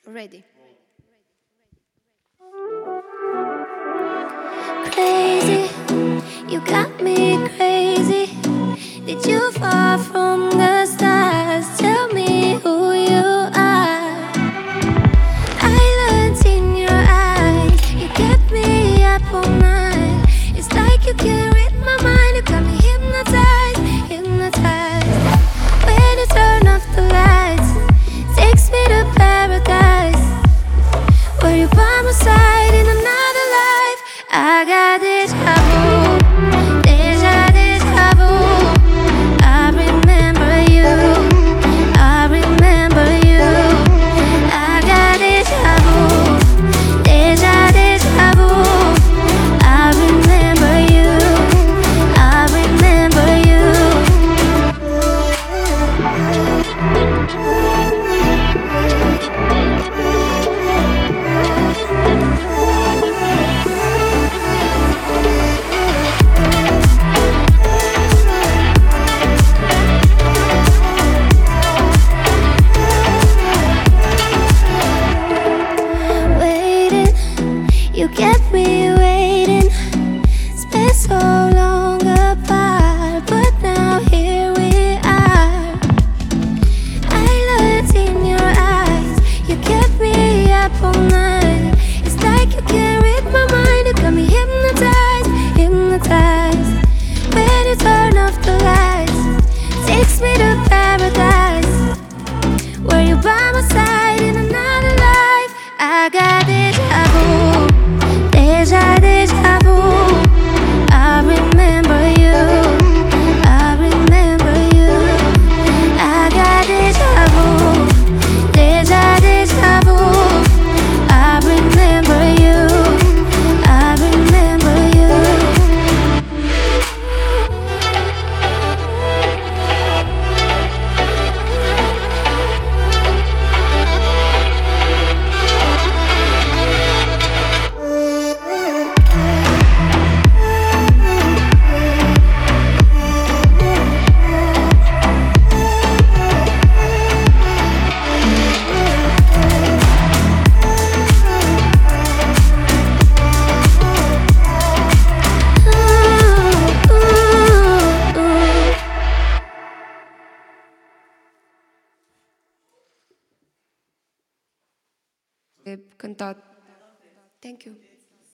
Ready. Crazy, you got me crazy. Did you fall from the stars? Tell me who you are. Islands in your eyes, you kept me up all night. It's like you can't read my mind. You got me hypnotized, hypnotized. When you turn off the lights, takes me to paradise. Were you by my side in another life? I got deja vu, deja vu. I remember you, I remember you. I got deja vu, deja vu. I remember you, I remember you. You kept me waiting, spent so long apart, but now here we are. Islands in your eyes, you kept me up all night. It's like you can't read my mind. You got me hypnotized, hypnotized. When you turn off the lights, takes me to paradise. Were you by my side in another life? I got deja vu, deja vu. I remember you, I remember you. I got deja vu, deja vu. I remember you, I remember you. Cântat. Thank you.